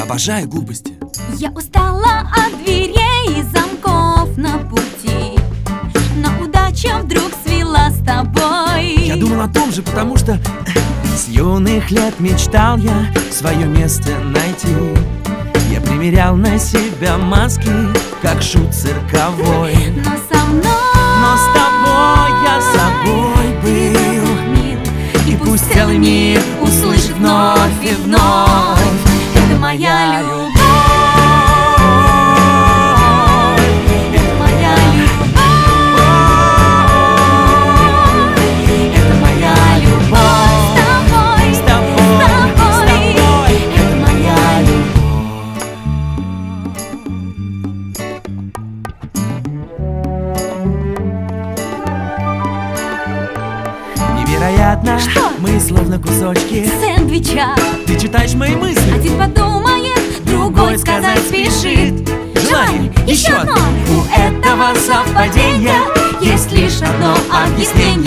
Обожаю глупости. Я устала от дверей и замков на пути, но удача вдруг свела с тобой. Я думал о том же, потому что с юных лет мечтал я свое место найти. Я примерял на себя маски, как шут цирковой. Но со мной, но с тобой я собой был, мил, и пусть целый мир услышит вновь и вновь: это моя любовь. Невероятно, что? Мы словно кусочки Сэндвича. Ты читаешь мои мысли. Один подумает, другой сказать спешит. Желание, еще одно. У этого совпадения Есть лишь одно объяснение.